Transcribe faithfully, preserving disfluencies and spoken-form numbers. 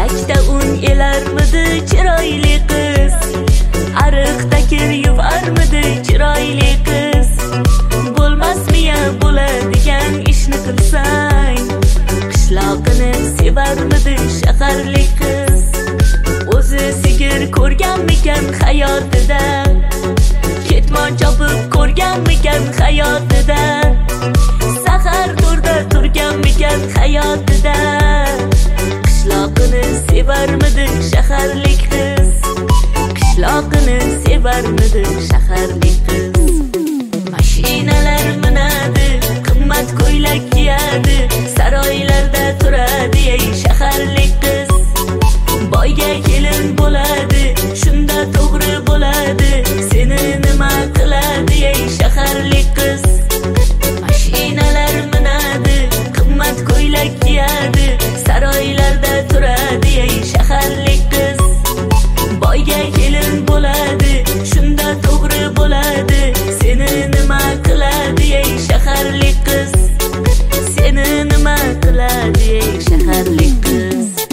Kachda un elarmidi chiroyli qiz, ariqda kir yuvarmidi chiroyli qiz. Bo'lmasmiya bo'ladigan ishni qilsang, qishloqini sevarmidi shaharlik qiz. O'zi sigir ko'rganmikan hayotida, ketmon chopib ko'rganmikan hayotida, sahar to'rda turganmikan hayotida. Qishloqini sevarmidi shaharlik qiz, qishloqini sevarmidi shaharlik qiz. Mashinalar minadi, qimmat ko'ylak kiyadi, saroylarda turadi ey shaharlik qiz. Boyga kelin bo'ladi, shunda to'g'ri bo'ladi, seni nima qiladi ey shaharlik qiz. Mashinalar minadi, qimmat ko'ylak kiyadi, saroylarda turadi ey shaharlik qiz. Boyga kelin bo'ladi, shunda to'g'ri bo'ladi, seni nima qiladi ey shaharlik qiz. Seni nima qiladi ey shaharlik qiz.